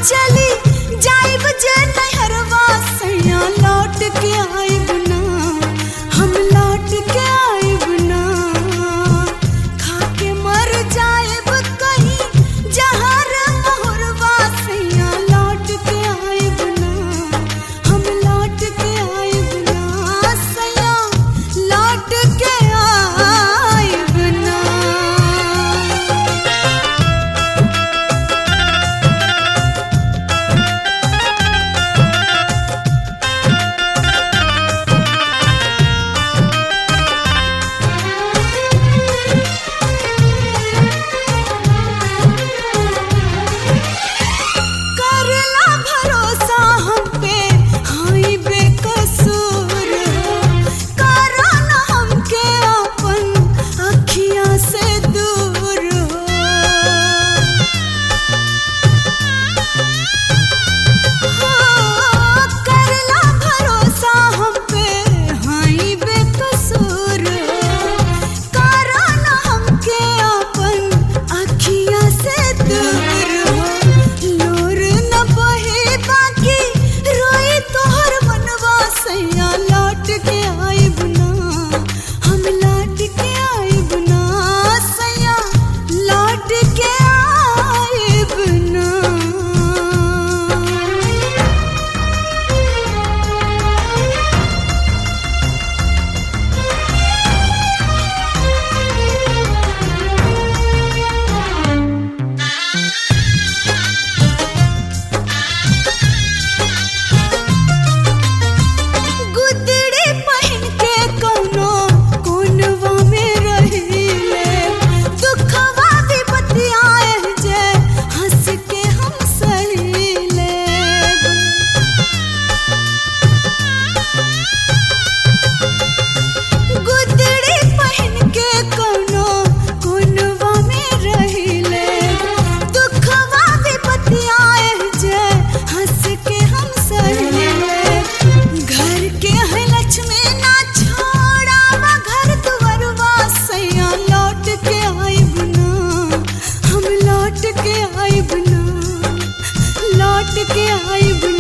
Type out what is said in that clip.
चली जाइब जे नैहरवा सैया लौट के आइब ना, हम लौट के आइब ना। खा के मर जाइब कहीं जहर महुरवा सैया लौट के आइब ना, हम लौट के आइब ना सैया लौट के आइब ना। करला भरोसा हम पे हाई बेकसूर हो, करो न हमके अपन अखियाँ से दूर हो। करला भरोसा हम पे हाई बेकसूर हो, करो न हमके अपन अखियाँ से दूर हो। लोर न बहे बाकी रोई तोहर मनवा सैया लौट के आइब ना, हम लौट के आइब ना सैया लौट के आइब ना। गुदड़ी पहिन के कौनो कोनवा में रहिले, दुखवा विपतियाए जे हंस के हम सहिले। गुदड़ी पहिन के कौनो कोनवा में रहिले, दुखवा विपतियाए जे हंस के हम सहिले। घर के है लक्ष्मी ना छोड़ावा घर दुवरवा सैया लौट के आइब ना, हम लौट के आइब ना, लौट के आइब